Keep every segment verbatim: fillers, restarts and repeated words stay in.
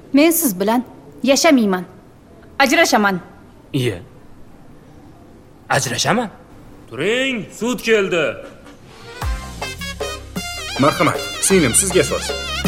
Men siz bilan yashamayman. Ajrashaman. Iya. Ajrashaman. Turing, sud keldi. Marhamat, singlim sizga so'z.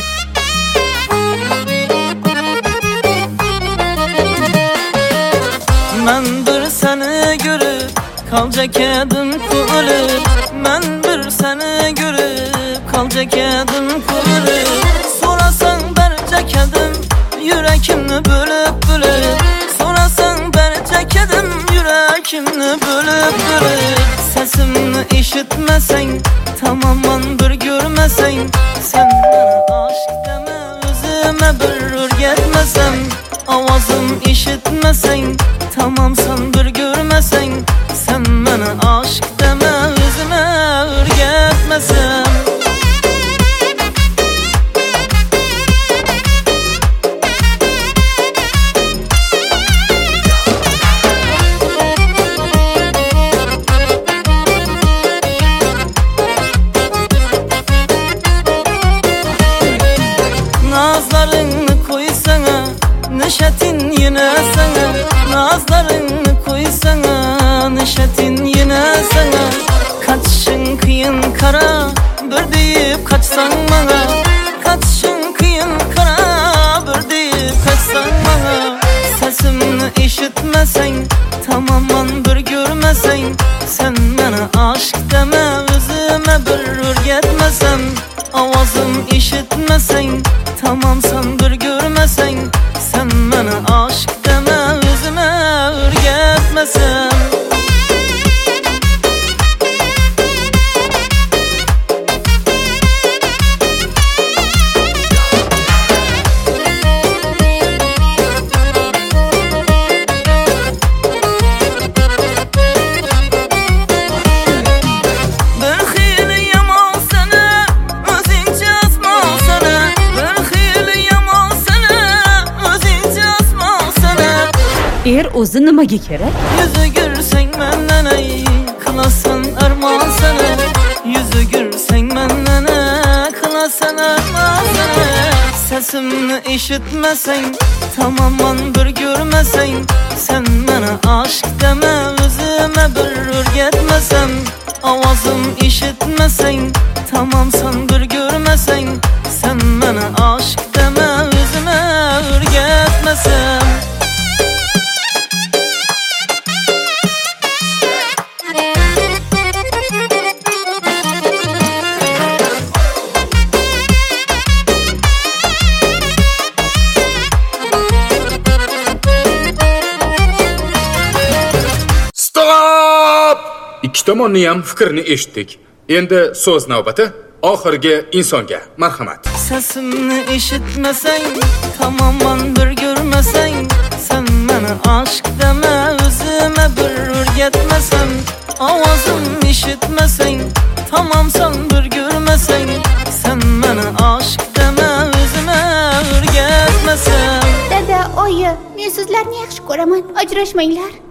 Men bir seni görüp kalacak edim kulüp. Men bir seni görüp kalacak edim kulüp. Sorasan bercek edim yüreğimni bölüp bölüp. Sorasan bercek edim yüreğimni bölüp bölüp. Sesimni işitmesen, tamamen bir görmesen, sen bana aşk deme, özüme bir örgetmesen. Avazım işitmesen, tamam sen bir görmesen, sen bana aşk deme, özüme örgetmesen. Nazlarını koysana, neşetin yine sana. Nazlarını koysana, neşetin yine sana. Kaçışın kıyın kara, bir deyip kaçsan bana. Kaçışın kıyın kara, bir deyip kaçsan bana. Sesimni işitmesen, tamamen bir görmesen, sen bana aşk deme, özüme bir örgetmesen. Avazım işitmesen, tamam sen bir görmesen, sen bana aşk deme, özüme örgetmesen. Er o'zi nimaga kerak? Yüzü görsen menden ay, kılasan armağan sana. Yüzü görsen menden ay, kılasan armağan sana. Sesimni işitmesen, tamamen bir görmesen, sen bana aşk deme, özüme bir örgetmesen. Avazım işitmesen, tamam sen bir görmesen, sen bana aşk deme, özüme örgetmesen. Ikki tomonni ham fikrini eshitdik. Endi so'z navbati oxirgi insonga. Marhamat. Sesimni işitmesen, tamamen bir görmesen, sen bana aşk deme, özüme bir örgetmesen. Avazım işitmesen, tamam sen bir görmesen, sen bana aşk deme, özüme örgetmesen. Dada, oyi, men sizlarni yaxshi ko'raman, ajrashmanglar.